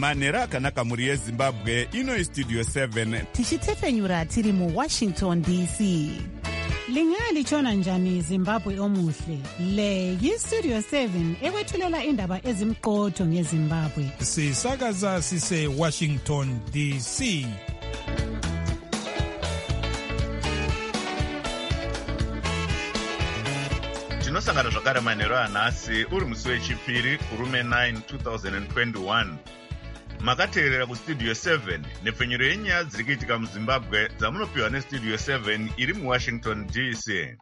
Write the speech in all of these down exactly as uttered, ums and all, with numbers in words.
manhero akanaka mhuri yezimbabwe. Ino istudio seven tichitefenyura tiri muwashington D C. Lingalitshona njani Zimbabwe omuhle? Le yistudio seven ekwethulela indaba ezimqotho ngeZimbabwe. Sisakaza sise Washington D C. Tinosangana zvakare manhero anhasi uri musi wechipiri kurume nine two thousand twenty-one. Makateerera kustudio seven nepfenyuro yenyaya dziri kuitika muZimbabwe dzamunopiwa nestudio seven iri muWashington D C.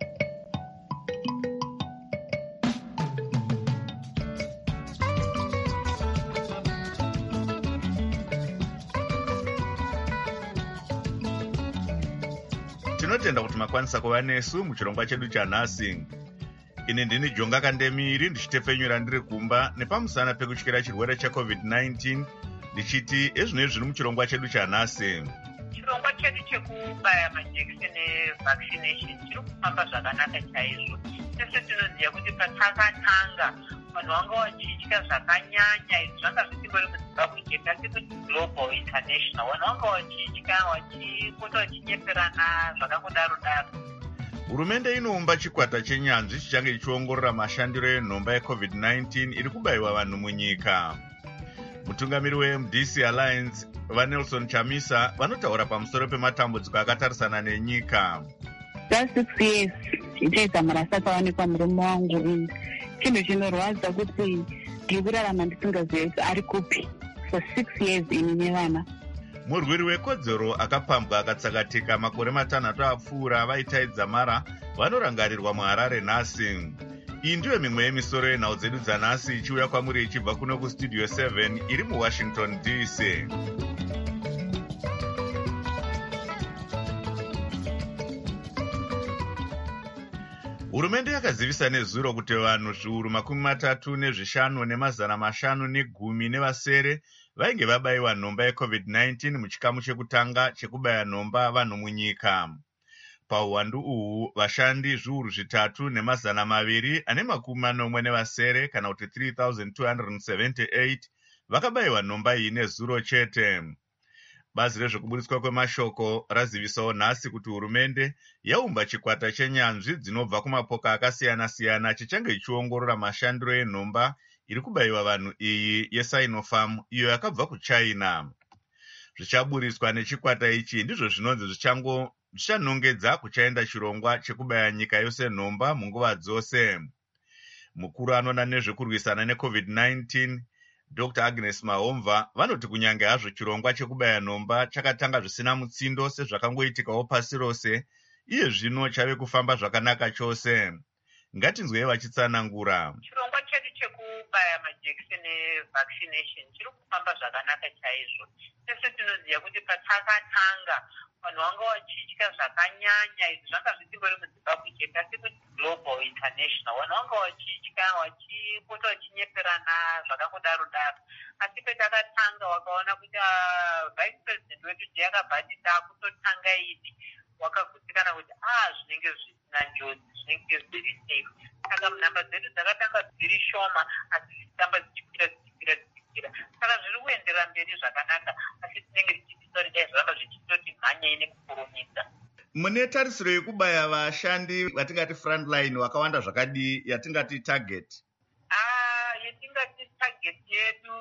Tinotenda kuti makwanisa kuva nesu muchirongwa chedu chanhasi. Ini ndini Jonga Kandemiri ndichitefenyura ndiri kumba nepamusana pekutyira chirwere checovid nineteen ndichiti ezvinezvi zviri muchirongwa chedu chanhasi. Chirongwa chedu chekubaya majekiseni evaccination chiri kufamba zvakanaka chaizvo. Tese tinoziva kuti patakatanga vanhu vanga vachitya zvakanyanya. Izvi zvanga zvisingori muZimbabwe chete asi kuti global international. Vanhu vanga vachitya vachipota vachinyeperana zvakangodaro daro. Hurumende inoumba chikwata chenyanzvi chichange chichiongorora mashandiro enhomba yecovid nineteen iri kubayiwa vanhu munyika. Mutungamiri weM D C Alliance vaNelson Chamisa vanotaura pamusoro pematambudziko akatarisana nenyika. Just six years ichaita marasa akawanikwa murume wangu. Chinhu chinorwadza kuti ndiri kurarama ndisingazivi ari kupi for six years ini nevana. Murwiri wekodzero akapambwa akatsakatika makore matanhatu apfuura vaitaidza mara vanorangarirwa muHarare nhasi. Iyi ndiyo mimwe yemisoro yenhau dzedu dzanhasi ichiuya kwamuri ichibva kuno kustudio seven iri muWashington D C. Hurumende yakazivisa nezuro kuti vanhu zviuru makumi matatu nezvishanu nemazana mashanu negumi nevasere vainge vabayiwa nhomba yecovid nineteen muchikamu chekutanga chekubaya nhomba vanhu munyika. Pauwandu uhu vashandi zviuru zvitatu nemazana maviri ane makumi manomwe nevasere kana kuti three thousand two hundred seventy-eight vakabayiwa nhomba iyi nezuro chete. Bazi rezvekuburitswa kwemashoko razivisawo nhasi kuti hurumende yaumba chikwata chenyanzvi dzinobva kumapoka akasiyana-siyana chichange chichiongorora mashandiro enhomba iri kubayiwa vanhu iyi yeSinopharm iyo yakabva kuChina. Zvichaburitswa nechikwata ichi ndizvo zvinonzi zvichango zvichanongedza kuchaenda chirongwa chekubaya nyika yose nhomba munguva dzose. Mukuru anoona nezvekurwisana necovid nineteen Doctor Agnes Mahomva vanoti kunyange hazvo chirongwa chekubaya nhomba chakatanga zvisina mutsindo sezvakangoitikawo pasi rose, iye zvino chave kufamba zvakanaka chose. Ngatinzwei vachitsanangura. Chirongwa chedu chekubaya majekiseni evaccination chiri kufamba zvakanaka chaizvo. Tese tinoziva kuti patakatanga vanhu vanga vachitya zvakanyanya. Izvi zvanga zvisingori muZimbabwe chete asi kuti global international. Vanhu vanga vachitya vachipota vachinyeperana zvakangodaro daro. Asi patakatanga wakaona kuti vice president wedu ndiye akabhati taakutotanga idi wakagutsikana kuti ah zvinenge zvisina njodzi, zvinenge zviri safe. Saka nhamba dzedu dzakatanga dziri shoma asi dzichitamba dzichikwira dzichikwira dzichikwira. Saka zviri kuendera mberi zvakanaka asi tinenge tichitisori dai zvanga zvichitoti mhanyei nekukurumidza. Mune tarisiro yekubaya vashandi vatingati frontline wakawanda zvakadii yatingati target? Ah, yatingati target yedu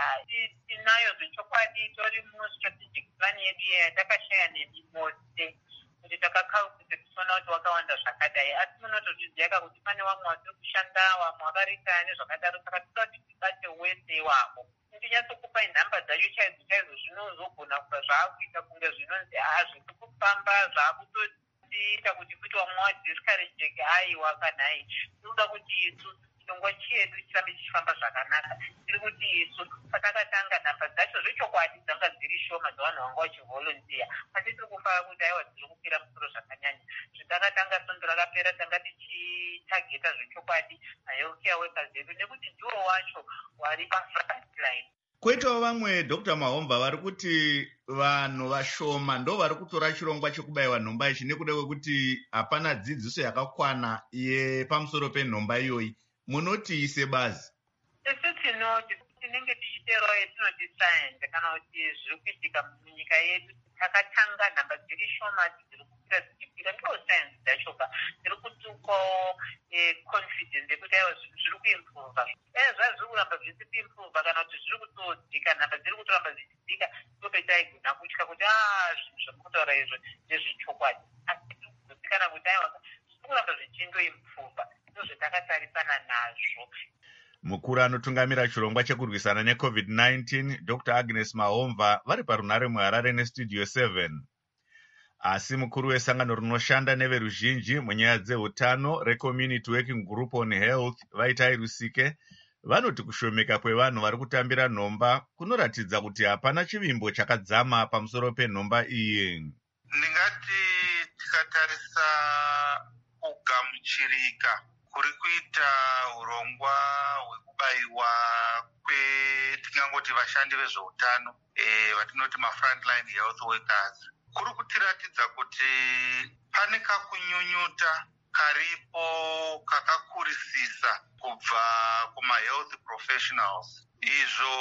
tinayo zvechokwadi tori mustrategic plan yedu yatakashaya nemimose kuti takakaukuti tichiona kuti wakawanda zvakadai asi munotozviziva kuti pane vamwe vari kushanda vamwe vakaritaya nezvakadaro saka toda kuti tibate wese iwavo. Ndinyatsokupai nhamba dzacho chaidzo chaidzo zvinozogona kuva zvaakuita kunge zvinonzi haa zviri kufamba zvaakutoita kuti kuti vamwe vadiscourageke aiwa kanhai. Tinoda kuti isu chirongwa chedu chirambe chichifamba zvakanaka. Tiri kuti isu patakatanga nhamba dzacho zvechokwadi dzanga dziri shoma dzavanhu vanga vachivolontiya asi tiri kufara kuti aiwa dziri kupira musoro zvakanyanya. Zvitakatanga sondo rakapera tanga tichitageta zvechokwadi mahealthcare workers edu nekuti ndiwo wacho wari pafrontline. Kwoitawo vamwe Doctor Mahomva vari kuti vanhu vashoma ndo vari kutora chirongwa chekubayiwa nhomba ichi nekuda kwekuti hapana dzidziso yakakwana yepamusoro penhomba iyoyi. Munoti sebazi? Isu tinoti tinenge tichiteerawo yetinoti saindi kana kuti zviri kuitika munyika yedu takatanga nhamba dziri shoma dziri kukwira dzichikwira ndo saindi dzachoka dziri kutupawo confidence yekuti aiwa zvinhu zviri kuimprova dai zvazviri kuramba zvisi kuimprova kana kuti zviri kutodzika nhamba dziri kutoramba zvichidzika ndopetaigona kutya kuti a zvinhu zvamukutaura izvo ndezvechokwadi asi tiri kuzotsikana kuti aiwa zviri kuramba zvichindoimprova ndozvatakatarisana nazvo. Mukuru anotungamira chirongwa chekurwisana necovid nineteen Doctor Agnes Mahomva vari parunare muHarare nestudio seven. Asi mukuru wesangano rinoshanda neveruzhinji munyaya dzeutano reCommunity Working Group on Health Vaitai Rusike vanoti kushomeka kwevanhu vari kutambira nhomba kunoratidza kuti hapana chivimbo chakadzama pamusoro penhomba iyi. Ndingati tikatarisa kugamuchirika kuri kuita urongwa hwekubayiwa kwetingangoti vashandi vezveutano eh vatinoti ma-frontline health workers kuri kutiratidza kuti pane kakunyunyuta karipo kakakurisisa kubva kuma-health professionals. Izvo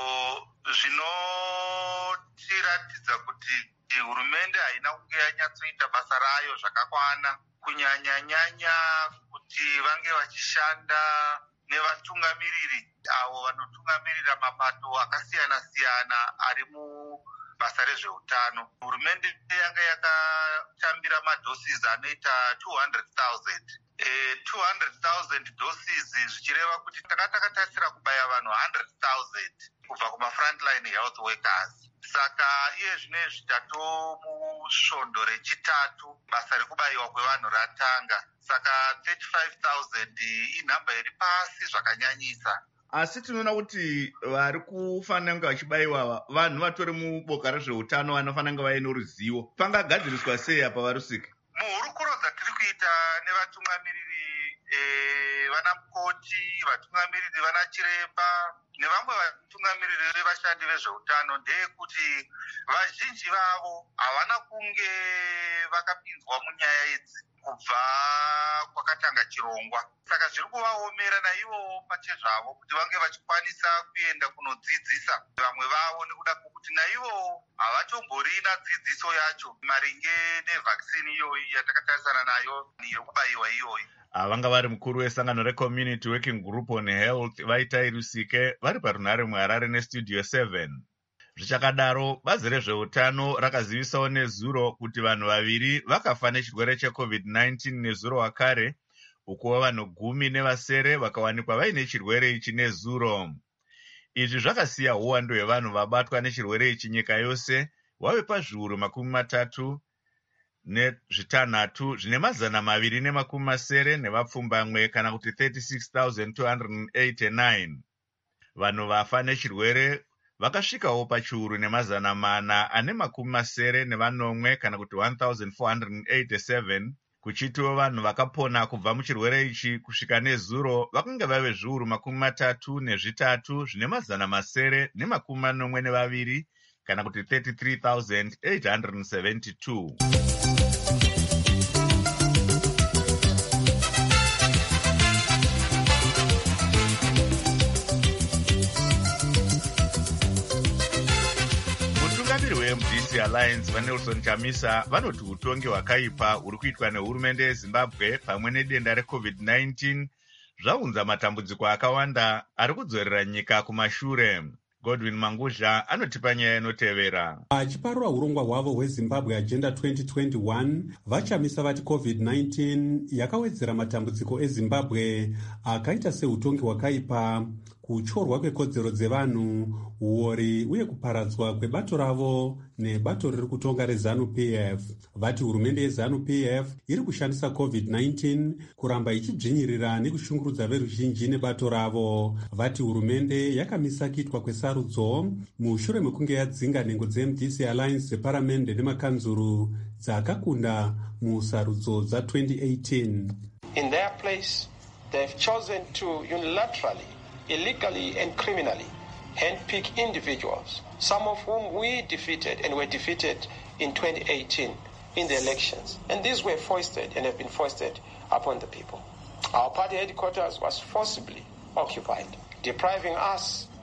zvinotiratidza kuti hurumende haina kunge yanyatsoita basa rayo zvakakwana kunyanya-nyanya kuti vange vachishanda nevatungamiriri avo vanotungamirira mapato akasiyana-siyana ari mubasa rezveutano. Hurumende yanga yakatambira madoses anoita two hundred thousand. E, two hundred thousand doses zvichireva kuti takati takatarisira kubaya vanhu one hundred thousand kubva kuma-frontline health workers. Saka iye zvinezvi tatomusvondo rechitatu basa rekubayiwa kwevanhu ratanga. Saka thirty-five thousand inhamba iri pasi zvakanyanyisa. Asi tinoona kuti vari kufanira kunge vachibayiwa vanhu vatori muboka rezveutano vanofanira kunge vaine ruzivo. Pangagadziriswa sei apa Varusike? Muhurukuro dzatiri kuita nevatungamiriri eh, vana mukoti, vatungamiriri vana chiremba nevamwe vatungamiriri vevashandi vezveutano ndeyekuti vazhinji vavo havana kunge vakapinzwa munyaya idzi kubva kwakatanga chirongwa. Saka zviri kuvaomera naivo pachezvavo kuti vange vachikwanisa kuenda kunodzidzisa vamwe vavo nekuda kwokuti naivo havatomborina dzidziso yacho maringe nevhakisini iyoyi yatakatarisana nayo yokubayiwa iyoyi. Vanga vari mukuru wesangano reCommunity Working Group on Health Vaitai Rusike vari parunare muHarare nestudio seven. Zvichakadaro, bazi rezveutano rakazivisawo nezuro kuti vanhu vaviri vakafa nechirwere checovid nineteen nezuro wakare, ukuwo vanhu gumi nevasere vakawanikwa vaine chirwere ichi nezuro. Izvi zvakasiya uwandu hwevanhu vabatwa nechirwere ichi nyika yose wave pazviuru makumi matatu nezvitanhatu zvine mazana maviri nemakumi masere nevapfumbamwe kana kuti thirty-six thousand two hundred eighty-nine. Vanhu vafa nechirwere vakasvikawo pachiuru nemazana mana ane makumi masere nevanomwe kana kuti one thousand four hundred eighty-seven, kuchitiwo vanhu vakapona kubva muchirwere ichi kusvika nezuro vakanga vave zviuru makumi matatu nezvitatu zvine mazana masere nemakumi manomwe nevaviri kana kuti thirty-three thousand eight hundred seventy-two. M D C Alliance vaNelson Chamisa vanoti utongi hwakaipa huri kuitwa nehurumende yeZimbabwe pamwe nedenda recovid nineteen zvaunza matambudziko akawanda ari kudzorera nyika kumashure. Godwin Manguzha anotipa nyaya inotevera. Achiparura urongwa hwavo hweZimbabwe Agenda twenty twenty-one, vaChamisa vati covid nineteen yakawedzera matambudziko eZimbabwe akaita seutongi hwakaipa, kuchorwa kwekodzero dzevanhu, uori uye kuparadzwa kwebato ravo nebato riri kutonga reZANU-P F. Vati hurumende yeZANU-P F iri kushandisa covid nineteen kuramba ichidzvinyirira nekushungurudza veruzhinji nebato ravo. Vati hurumende yakamisa kuitwa kwesarudzo mushure mekunge yadzinga nhengo dzeM D C Alliance dzeparamende nemakanzuru dzakakunda musarudzo dza twenty eighteen. In their place, they have chosen to unilaterally, illegally and criminally handpick individuals, some of whom we defeated and were defeated in twenty eighteen in the elections. And these were foisted and have been foisted upon the people. Our party headquarters was forcibly occupied, depriving us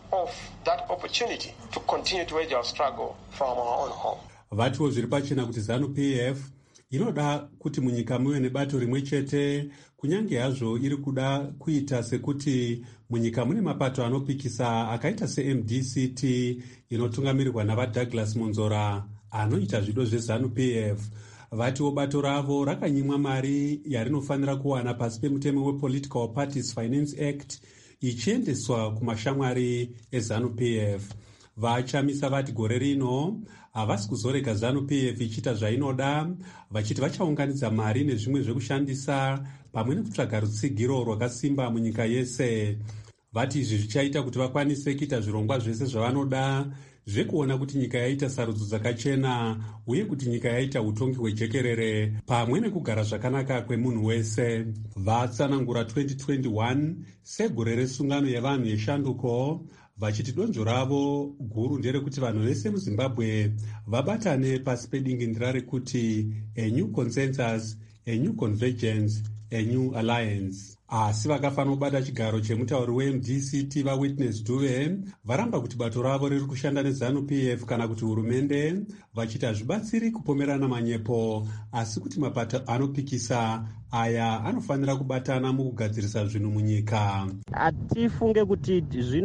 off that opportunity to continue to wage our struggle from our own home. Vatiwo zviri pachena kuti ZANU-P F inoda kuti munyika muve nebato rimwe chete, kunyange hazvo iri kuda kuita sekuti munyika mune mapato anopikisa akaita se-M D C T inotungamirirwa navaDouglas Monzora anoita zvido zveZANU-P F. Vatiwo bato ravo rakanyimwa mari yarinofanira kuwana pasi pemutemo wePolitical Parties Finance Act ichiendeswa kumashamwari eZANU-P F. Vachamisa vati gore rino havasi kuzorega ZANU-P F ichiita zvainoda, vachiti vachaunganidza mari nezvimwe zvekushandisa pamwe nekutsvaga rutsigiro rwakasimba munyika yese. Vati izvi zvichaita kuti vakwanise kuita zvirongwa zvese zvavanoda zvekuona kuti nyika yaita sarudzo dzakachena uye kuti nyika yaita utongi hwejekerere pamwe nekugara zvakanaka kwemunhu wese. Vatsanangura twenty twenty-one segore resungano yevanhu yeshanduko, vachiti donzvo ravo guru nderekuti vanhu vese muZimbabwe vabatane pasi pedingindira rekuti a new consensus, a new convergence, a new alliance. Asi vakafanira kubata chigaro chemutauri we-M D C T vaWitness Dube varamba kuti bato ravo riri kushanda neZANU-P F kana kuti hurumende, vachiti hazvibatsiri kupomerana manyepo asi kuti mapato anopikisa aya anofanira kubatana mukugadzirisa zvinhu munyika. Hatifunge kuti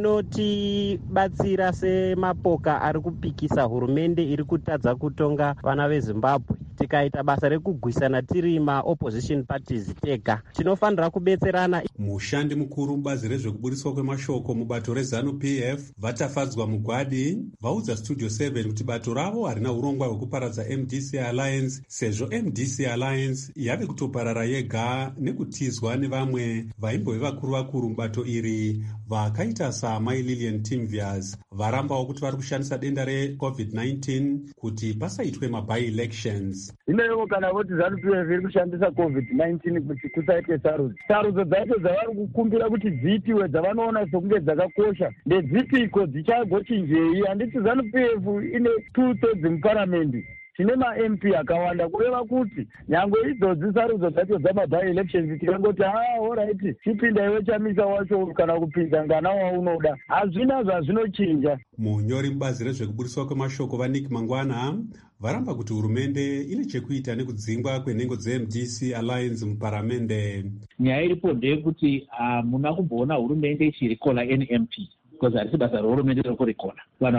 zvinotibatsira semapoka ari kupikisa hurumende iri kutadza kutonga vana veZimbabwe. Tikaita basa rekugwisana tiri ma-opposition parties tega, tinofanira kubetserana. Mushandi mukuru mubazi rezvekuburiswa kwemashoko mubato reZANU-P F Vatafadzwa Mugwadi vaudza Studio seven kuti bato ravo harina urongwa hwekuparadza M D C Alliance, sezvo M D C Alliance yave kutoparara yega nekutizwa nevamwe vaimbove vakuru vakuru mubato iri vakaita saMai Lillian Timvias. Varambawo kuti vari kushandisa denda reCovid nineteen kuti pasaitwe maby-elections. Inewo kana voti ZANU-P F iri kushandisa COVID nineteen kuti kusaitwe sarudzo. Sarudzo dzacho dzavari kukumbira kuti dziitiwe dzavanoona sokunge dzakakosha ndedzipiko dzichagochinjei. Handiti ZANU-P F ine two thirds muparamendi, tine ma-M P akawanda kureva kuti nyangwe idzodzi sarudzo dzacho dzamaby-elections tikangoti ah alright chipinda iwe chamisa wacho kana kupinza ngana waunoda, hazvina zvazvinochinja. Munyori mubazi rezvekuburiswa kwemashoko vaNick Mangwana varamba kuti hurumende ine chekuita nekudzingwa kwenhengo dze-M D C Alliance muparamende. Nyaya iripo ndeyekuti hamuna kumboona hurumende ichirikola N M P because harisi basa rehurumende rekurikola. Vanhu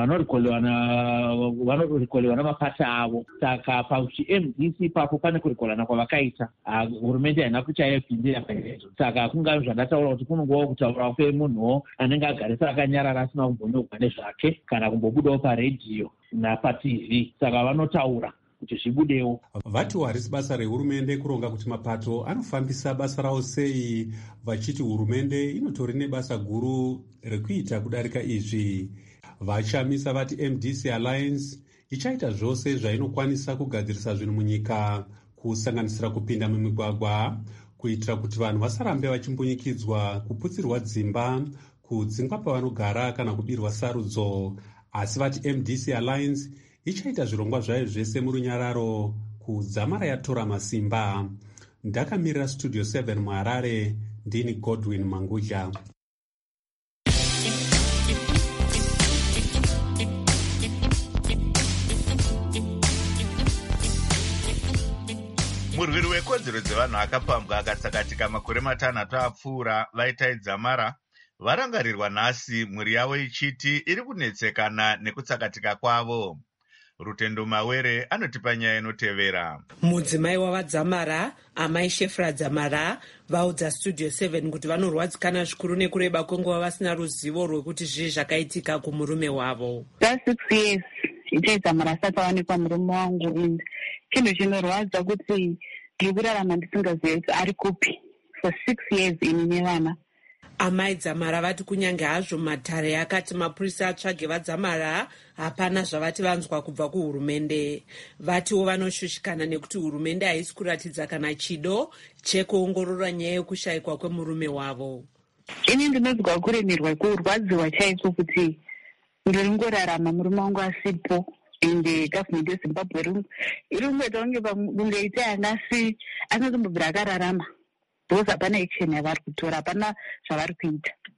vanorikolewa namapata avo. Saka pachi-M D C papo pane kurikolana kwavakaita, hurumende haina kuchayapindira paizvo. Saka kunga zvandataura kuti kunongovawo kutaura kwemunhuwo anenge agarisa akanyarara asina kumbonyogwa nezvake kana kumbobudawo paredhiyo napatv. Saka vanotaura kuti zvibudewo. Vatiwo harisi basa rehurumende kuronga kuti mapato anofambisa basa rawo sei, vachiti hurumende inotori nebasa guru rekuita kudarika izvi. Vachamisa vati M D C Alliance ichaita zvose zvainokwanisa kugadzirisa zvinhu munyika, kusanganisira kupinda mumigwagwa kuitira kuti vanhu vasarambe vachimbunyikidzwa, kuputsirwa dzimba, kudzingwa pavanogara kana kubirwa sarudzo. Asi vati M D C Alliance ichaita zvirongwa zvayo zvese murunyararo kudzamara yatora masimba. Ndakamirira Studio seven muHarare, ndini Godwin Manguja. Murwiri wekodzero dzevanhu akapambwa akatsakatika makore matanhatu apfuura vaitaidza mara varangarirwa nhasi mhuri yavo ichiti iri kunetsekana nekutsakatika kwavo. Rutendo Mawere anotipa nyaya inotevera. Mudzimai wavadzamara amai Shefra Dzamara vaudza Studio seven kuti vanorwadzikana zvikuru nekureba kwenguva vasina ruzivo rwekuti zvii zvakaitika kumurume wavo. six years ichaidza mara asati awanikwa murume wangu inde. Chinhu chinorwadza kuti ndiri kurarama ndisingazivi kuti ari kupi for six years ini nevana. Amai Dzamara vati kunyange hazvo matare akati mapurisa atsvage vadzamara hapana zvavati vanzwa kubva kuhurumende. Vatiwo vanoshushikana nekuti hurumende haisi kuratidza kana chido chekuongorora nyaya yekushayikwa kwemurume wavo. Ini ndinonzwa kuremerwa kurwadziwa chaiko kuti ndiri ngorarama murume wangu asipo ende government yeZimbabwe iri kungoita kunge kungeita angasi anotombobvira akararama. Those hapana action yavari kutora, hapana zvavari kuita.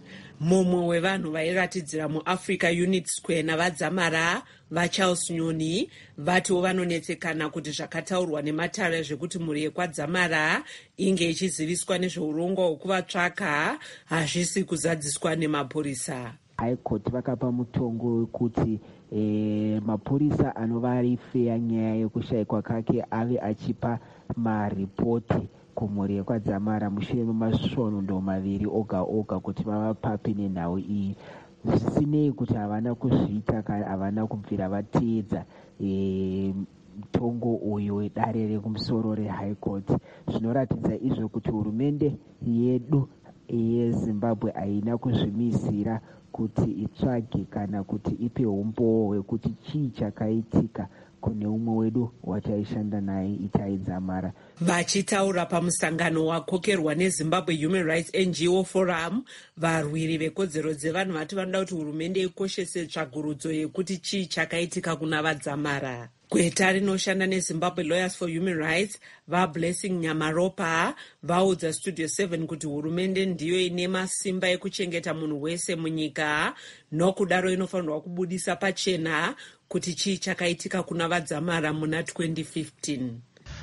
mumwe wevanhu vairatidzira muafrica unit square navadzamara vacharles nyoni vatiwo vanonetsekana kuti zvakataurwa nematare zvekuti mhuri yekwadzamara inge ichiziviswa nezveurongwa hwekuvatsvaka hazvisi kuzadziswa nemapurisa. high court vakapa mutongo wekuti e, mapurisa anova rifeya nyaya yekushayikwa kake ave achipa maripoti kumhuri yekwadzamara mushure memasvondo maviri oga oga kuti vavapape nenhau iyi, zvisinei kuti havana kuzviita kana havana kubvira vateedza e, mutongo uyu wedare rekumusoro rehigh court. Zvinoratidza izvo kuti hurumende yedu yezimbabwe haina kuzvimisira kuti itsvage kana kuti ipe umbowo hwekuti chii chakaitika kune umwe wedu wataishanda naye Itai Dzamara. Vachitaura pamusangano wakokerwa neZimbabwe Human Rights N G O Forum, varwiri vekodzero dzevanhu vati vanoda kuti hurumende ikoshese tsvagurudzo yekuti chii chakaitika kuna vaDzamara. Gweta rinoshanda neZimbabwe Lawyers for Human Rights vaBlessing Nyamaropa vaudza Studio seven kuti hurumende ndiyo ine masimba ekuchengeta munhu wese munyika, nokudaro inofanirwa kubudisa pachena kuti chii chakaitika kuna vaDzamara muna twenty fifteen.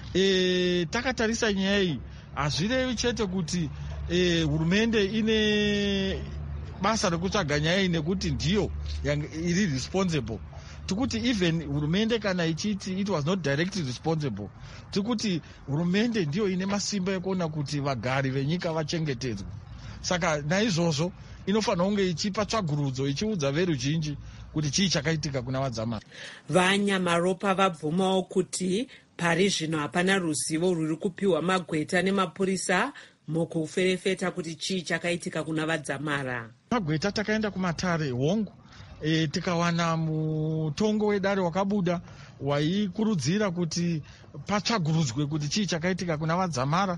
E, takatarisa nyaya iyi hazvirevi chete kuti e, hurumende ine basa rekutsvaga nyaya iyi nekuti ndiyo iri responsible. Tikuti even hurumende kana ichiti it was not directly responsible, tikuti hurumende ndiyo ine masimba ekuona kuti vagari venyika vachengetedzwe. Saka naizvozvo inofanira kunge ichipa tsvagurudzo ichiudza veruzhinji kuti chii chakaitika kuna vaDzamara. Vanyamaropa vabvumawo kuti pari zvino hapana ruzivo rwuri kupiwa magweta nemapurisa mukuferefeta kuti chii chakaitika kuna vaDzamara. Magweta takaenda kumatare hongu e, tikawana mutongo wedare wakabuda waikurudzira kuti patsvagurudzwe kuti chii chakaitika kuna vaDzamara.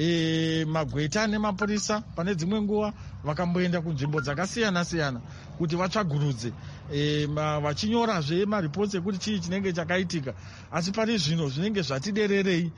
E, magweta nemapurisa pane dzimwe nguva vakamboenda kunzvimbo dzakasiyana siyana kuti vatsvagurudze e, vachinyorazve maripotsi ekuti chii chinenge chakaitika, asi pari zvino zvinenge zvatidererei.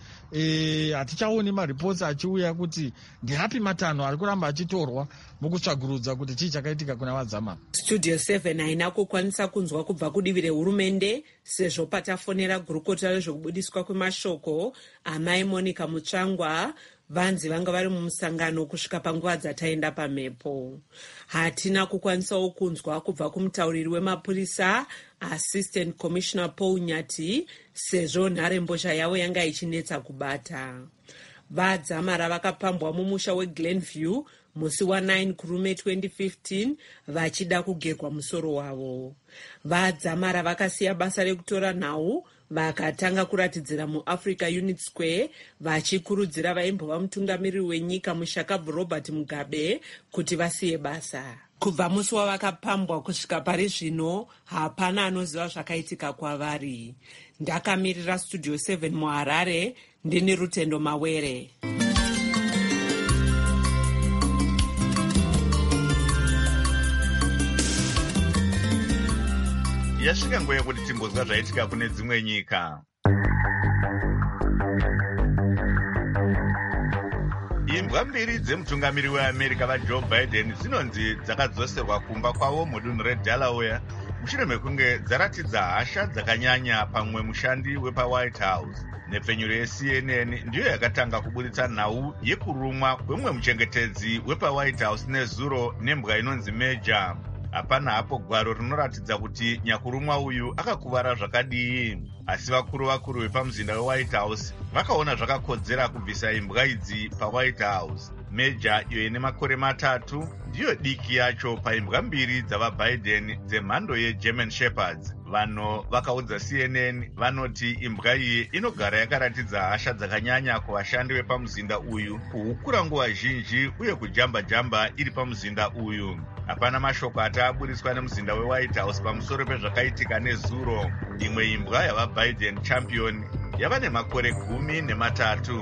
E, hatichaoni maripotsi achiuya kuti ndiapi matanho ari kuramba achitorwa mukutsvagurudza kuti chii chakaitika kuna vaDzamara. Studio seven haina kukwanisa kunzwa kubva kudivi rehurumende sezvo patafonera gurukota rezvokubudiswa kwemashoko amai Monica Mutsvangwa vanzi vanga vari mumusangano kusvika panguva dzataenda pamhepo. Hatina kukwanisawo kunzwa kubva kumutauriri wemapurisa Assistant Commissioner Paul Nyati sezvo nharembozha yavo yanga ichinetsa kubata. VaDzamara vakapambwa mumusha weGlenview musi wa9 kurume twenty fifteen vachida kugerwa musoro wavo. VaDzamara vakasiya basa rekutora nhau vakatanga kuratidzira muAfrica Unit Square vachikurudzira vaimbova mutungamiriri wenyika mushakabvu Robert Mugabe kuti vasiye basa. Kubva musi wavakapambwa kusvika pari zvino hapana anoziva zvakaitika kwavari. Ndakamirira Studio seven muHarare, ndini Rutendo Mawere. Yasvika nguva yekuti timbozwa zvaitika kune dzimwe nyika. Imbwa mbiri dzemutungamiri weAmerica vaJoe Biden dzinonzi dzakadzoserwa kumba kwavo mudunhu reDelaware mushure mekunge dzaratidza hasha dzakanyanya pamwe mushandi wepaWhite House. Nepfenyuro yeC N N ndiyo yakatanga kubuditsa nhau yekurumwa kwemumwe muchengetedzi wepaWhite House nezuro nembwa inonzi Major. Hapana hapo gwaro rinoratidza kuti nyakurumwa uyu akakuvara zvakadii, asi vakuru vakuru vepamuzinda weWhite House vakaona zvakakodzera kubvisa imbwa idzi paWhite House. Major iyo ine makore matatu ndiyo diki yacho paimbwa mbiri dzavaBiden dzemhando yeGerman Shepherds. Vanhu vakaudza C N N vanoti imbwa iyi inogara yakaratidza hasha dzakanyanya kuvashandi vepamuzinda uyu, kuhukura nguva zhinji uye kujamba jamba iri pamuzinda uyu. Hapana mashoko ataburitswa nemuzinda weWhite House pamusoro pezvakaitika nezuro. Imwe imbwa yavaBiden Champion yava nemakore gumi nematatu.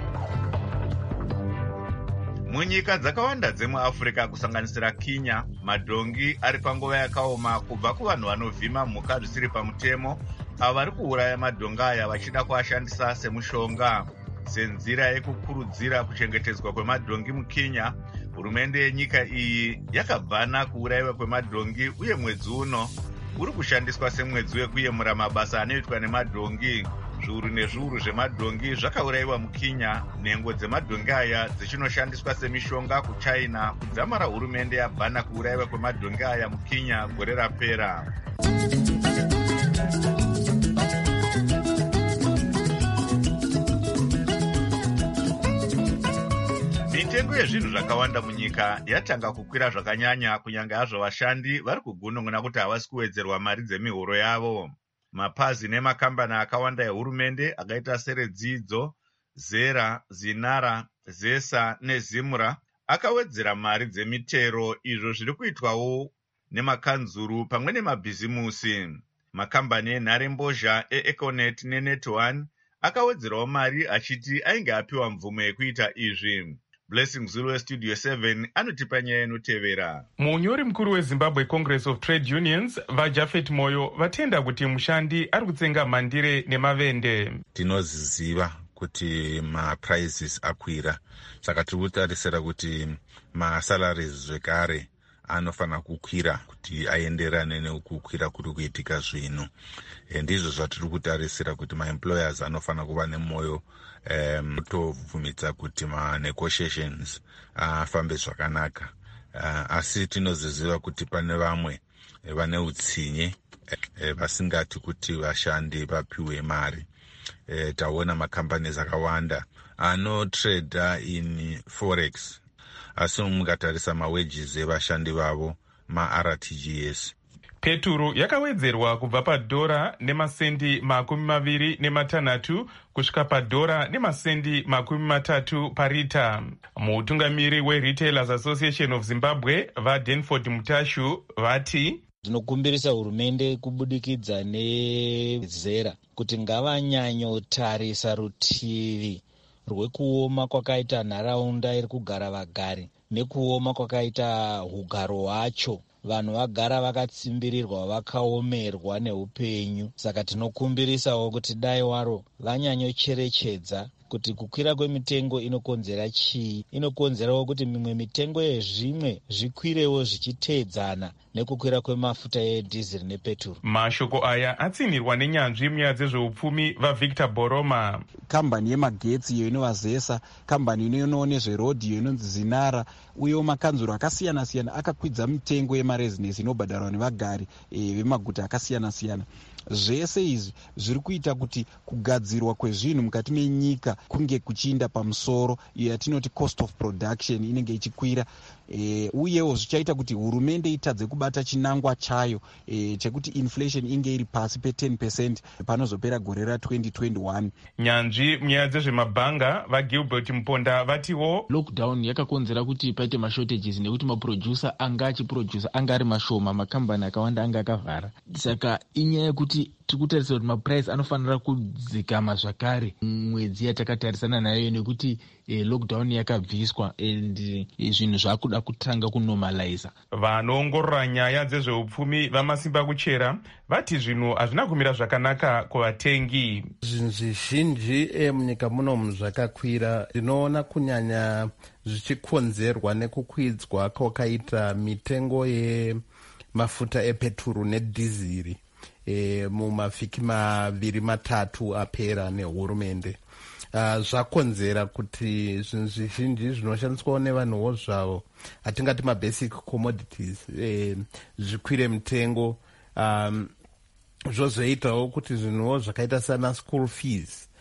Munyika dzakawanda dzemuAfrica kusanganisira Kenya, madhongi ari panguva yakaoma kubva kuvanhu vanovhima mhuka zvisiri pamutemo avo vari kuuraya madhongi aya vachida kuashandisa semushonga. senzira yekukurudzira kuchengetedzwa kwemadhongi mukenya, hurumende yenyika iyi yakabvana kuurayiwa kwemadhongi, uye mwedzi uno uri kushandiswa semwedzi wekuyemura mabasa anoitwa nemadhongi. Zviuru nezviuru zvemadhongi zvakaurayiwa mukenya, nhengo dzemadhongi aya dzichinoshandiswa semishonga kuchina. Kudzamara hurumende yabvana kuurayiwa kwemadhongi aya mukenya gore rapera. Mitengo yezvinhu zvakawanda munyika yatanga kukwira zvakanyanya, kunyange hazvo vashandi vari kugunun'una kuti havasi kuwedzerwa mari dzemihoro yavo. Mapazi nemakambani akawanda ehurumende akaita seredzidzo, zera, zinara, zesa nezimura akawedzera mari dzemitero, izvo zviri kuitwawo nemakanzuru pamwe nemabhizimusi. Makambani enharembozha eEconet neNet one akawedzerawo mari achiti ainge apiwa mvumo yekuita izvi. Blessing Zulu weStudio seven anotipa nyaya inotevera. Munyori mukuru weZimbabwe Congress of Trade Unions vaJafet Moyo vatenda kuti mushandi ari kutsenga mandire nemavende. Tinoziziva kuti maprizes akwira, saka tiri kutarisira kuti masalaries zvekare anofana kukwira kuti aenderane nekukwira kuri kuitika zvino. Ndizvo zvatiri kutarisira kuti maemployers anofana kuva nemwoyo um, tovhumidza kuti manegotiations afambe uh, zvakanaka. Uh, asi tinoziziva kuti pane vamwe vane utsinye vasingati uh, kuti vashandi vapiwe mari. Uh, taona macompanies akawanda anotrada in forex, asi mukatarisa mawages evashandi vavo ma-R T G S. Peturu yakawedzerwa kubva padhora nemasendi makumi maviri nematanhatu kusvika padhora nemasendi makumi matatu parita. Mutungamiri weRetailers Association of Zimbabwe vaDenford Mutashu vati tinokumbirisa hurumende kubudikidza nezera kuti ngavanyanyotarisa rutivi rwekuoma kwakaita nharaunda iri kugara vagari nekuoma kwakaita ugaro hwacho. Vanhu vagara vakatsimbirirwa, vakaomerwa neupenyu. Saka tinokumbirisawo kuti dai waro vanyanyocherechedza kuti kukwira kwemitengo inokonzera chii. Inokonzerawo kuti mimwe mitengo yezvimwe zvikwirewo zvichiteedzana nekukwira kwemafuta edhiziri nepeturu. Mashoko aya atsinirwa nenyanzvi munyaya dzezveupfumi vaVictor Boroma. Kambani yemagetsi iyo inovazesa, kambani inoonawo nezverodhi iyo inonzi Zinara, uyewo makanzuro akasiyana siyana akakwidza mitengo yemarezinesi inobhadharwa nevagari e, vemaguta akasiyana siyana. Zvese izvi zviri kuita kuti kugadzirwa kwezvinhu mukati menyika kunge kuchiinda pamusoro, iyo yatinoti cost of production inenge ichikwira. E, uyewo zvichaita kuti hurumende itadze kubata chinangwa chayo e, chekuti inflation inge iri pasi pe ten percent panozopera gore ra twenty twenty-one. Nyanzvi munyaya dzezvemabhanga vaGilbert Mponda vatiwo lockdown yakakonzera kuti paite mashortages nekuti maproducer anga achiproducer anga ari mashoma, makambani akawanda anga akavhara. Saka inyaya yekuti tikutarisira kuti maprice anofanira kudzikama zvakare mwedzi yatakatarisana nayo nekuti eh, lockdown yakabviswa and eh, zvinhu zvakuda kutanga kunormaliza. Vanoongorora nyaya dzezveupfumi vamasimba kuchera vati zvinhu hazvina kumira zvakanaka kuvatengi. Zvinhu zvizhinji eh, munyika munomu zvakakwira. Ndinoona kunyanya zvichikonzerwa nekukwidzwa kwakaita mitengo yemafuta epeturu nedhiziri E, mumavhiki maviri matatu apera nehurumende. Uh, zvakonzera kuti zvinhu zvizhinji zvinoshandiswawo nevanhuwo zvavo hatingati mabasic commodities e, zvikwire mitengo. Um, zvozoitawo kuti zvinhuwo zvakaita sana school fees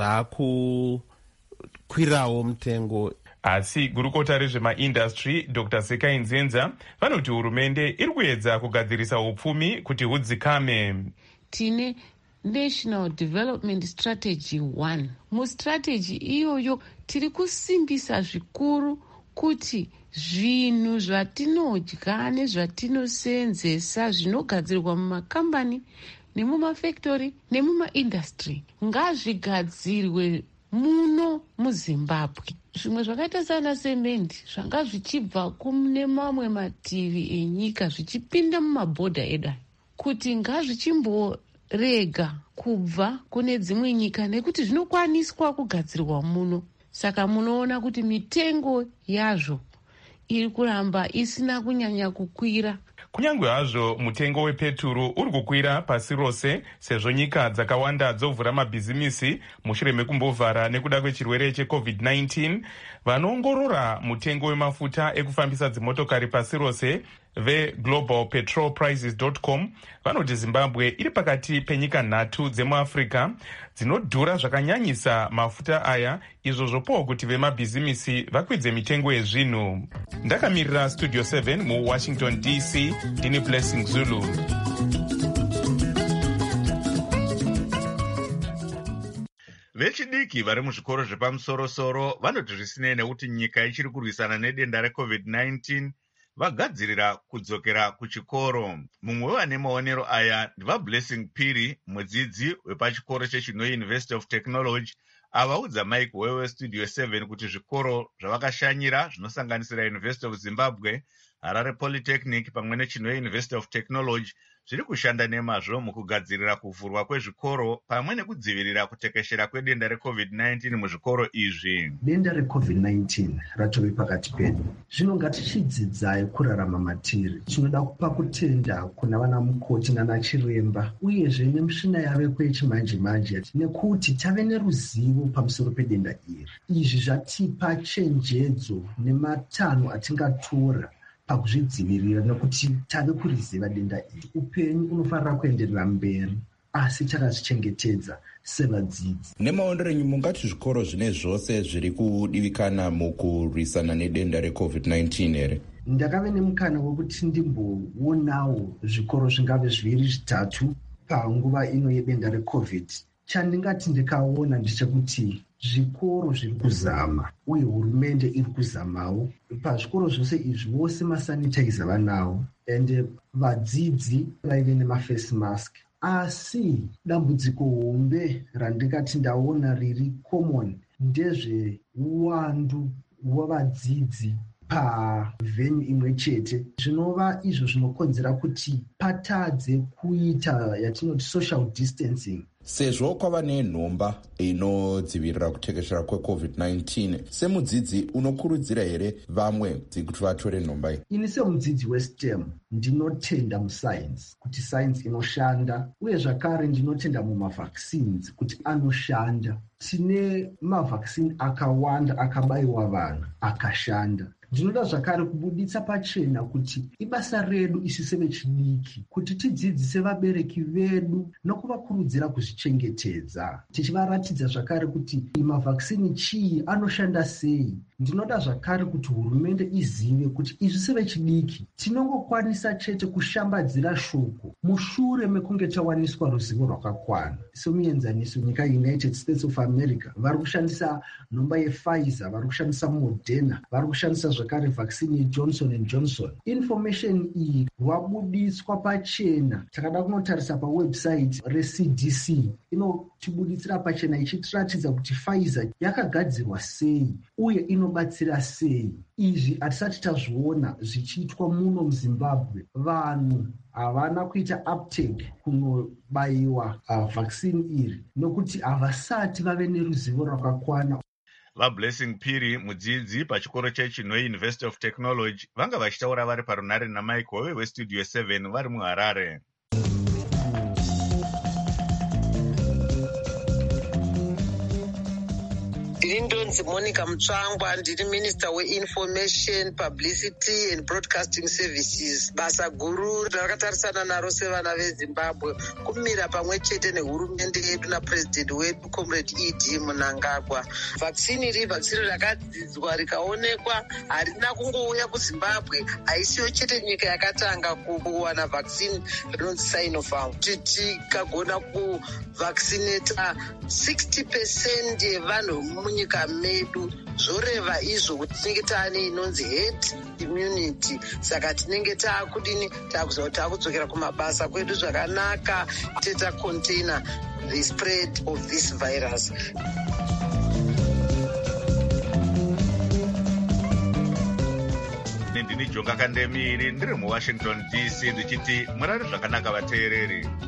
zvakukwirawo mitengo. Asi gurukota rezvemaindastry Doctor Sekai Nzenza vanoti hurumende iri kuedza kugadzirisa upfumi kuti hudzikame. Tine National Development Strategy one. Mustrategy iyoyo tiri kusimbisa zvikuru kuti zvinhu zvatinodya nezvatinosenzesa zvinogadzirwa mumakambani nemumafactory nemumaindastry ngazvigadzirwe muno muZimbabwe. Zvimwe zvakaita sana semende zvanga zvichibva kune mamwe mativi enyika zvichipinda mumabhodha edu kuti ngazvichimbo rega kubva kune dzimwe nyika nekuti zvinokwaniswa kugadzirwa muno. Saka munoona kuti mitengo yazvo iri kuramba isina kunyanya kukwira. Kunyange hazvo mutengo wepeturu uri kukwira pasi rose sezvo nyika dzakawanda dzovhura mabhizimisi mushure mekumbovhara nekuda kwechirwere checovid nineteen, vanoongorora mutengo wemafuta ekufambisa dzimotokari pasi rose veglobal petrol prices dot com vanoti Zimbabwe iri pakati penyika nhatu dzemuafrica dzinodhura zvakanyanyisa mafuta aya, izvo zvopawo kuti vemabhizimisi vakwidze mitengo yezvinhu. Ndakamirira Studio seven muWashington D C, ndini Blessing Zulu. Vechidiki vari muzvikoro zvepamusoro-soro vanoti zvisinei nekuti nyika ichiri kurwisana nedenda recovid nineteen vagadzirira kudzokera kuchikoro. Mumwe wevane maonero aya ndivaBlessing Phiri, mudzidzi wepachikoro cheChinwe University of Technology, avaudza Mike wewe Studio seven kuti zvikoro zvavakashanyira zvinosanganisira University of Zimbabwe, Harare Polytechnic pamwe neChinwe University of Technology zviri kushanda nemazvo mukugadzirira kuvhurwa kwezvikoro pamwe nekudzivirira kutekeshera kwedenda recovid nineteen muzvikoro izvi. Denda recovid nineteen ratove pakati pedu. Zvino ngatichidzidzai kurarama matiri. Tinoda kupa kutenda kuna vana mukoti nana chiremba uyezve nemushina yaveko yechimanje manje nekuti tave neruzivo pamusoro pedenda iri. Izvi zvatipa chenjedzo nematanho atingatora pakuzvidzivirira nekuti tave kuriziva denda iri. Upenyu unofanira kuenderera mberi asi takazvichengetedza sevadzidzi. Nemaondero enyu mungati zvikoro zvine zvose zviri kudivikana mukurwisana nedenda recovid nineteen here? Ndakave nemukana wekuti ndimboonawo zvikoro zvingave zviviri zvitatu panguva ino yedenda recovid. Chandingati ndikaona ndechekuti zvikoro zviri kuzama uye hurumende iri kuzamawo. Pazvikoro zvose izvi vose masanitizer vanawo ende vadzidzi vaive nemafase mask. Asi dambudziko hombe randingati ndaona riri common ndezveuwandu hwevadzidzi pavhenyu imwe chete, zvinova izvo zvinokonzera kuti patadze kuita yatinoti social distancing. Sezvo kwava nenhomba inodzivirira kutekeshera kwecovid nineteen, semudzidzi unokurudzira here vamwe kuti vatore nhomba iyi? Ini semudzidzi weSTEM ndinotenda musainzi kuti sainzi inoshanda, uye zvakare ndinotenda mumavaccines kuti anoshanda. Tine mavaccine akawanda akabayiwa vanhu akashanda. Ndinoda zvakare kubuditsa pachena kuti ibasa redu isi sevechidiki kuti tidzidzise vabereki vedu nokuvakurudzira kuzvichengetedza, tichivaratidza zvakare kuti mavhaksini chii, anoshanda sei. Ndinoda zvakare kuti hurumende izive kuti izvi sevechidiki tinongokwanisa chete kushambadzira shoko mushure mekunge tawaniswa ruzivo rwakakwana. Semuenzaniso, nyika United States of America vari kushandisa nhomba yePfizer, vari kushandisa Moderna, vari kushandisa zvakare vaccine yeJohnson and Johnson. Information iyi rwabuditswa pachena. Takada kunotarisa pawebsite reC D C inotibuditsira pachena ichitiratidza kuti Pfizer yakagadzirwa sei uye inobatsira sei. Izvi hatisati tazviona zvichiitwa muno muZimbabwe. Vanhu havana kuita uptake kunobayiwa uh, vaccine iri nokuti havasati vave neruzivo rwakakwana. VaBlessing Phiri, mudzidzi pachikoro cheChinwe University of Technology, vanga vachitaura vari parunare naMike Wewe weStudio seven vari muHarare. Ndiri ndonzi Monica Mutsvangwa, ndiri Minister weInformation, Publicity and Broadcasting Services. Basa guru rakatarisana naro sevana veZimbabwe kumira pamwe chete nehurumende yedu napresident wedu Comrade E D Mnangagwa. Vaccine iri vaccine rakadzidzwa rikaonekwa harina kungouya kuZimbabwe, haisiyo chete nyika yakatanga kuwana vaccine rinonzi Sinopharm. Tikagona kuvaccinata sixty percent yevanhu munyika medu, zvoreva izvo kuti tinenge taane inonzi herd immunity. Saka tinenge taakudini, taakuziva kuti taakudzokera kumabasa kwedu zvakanaka, teta container the spread of this virus. Ndini Jonga Kandemiri ndiri muWashington D C ndichiti murari zvakanaka vateereri.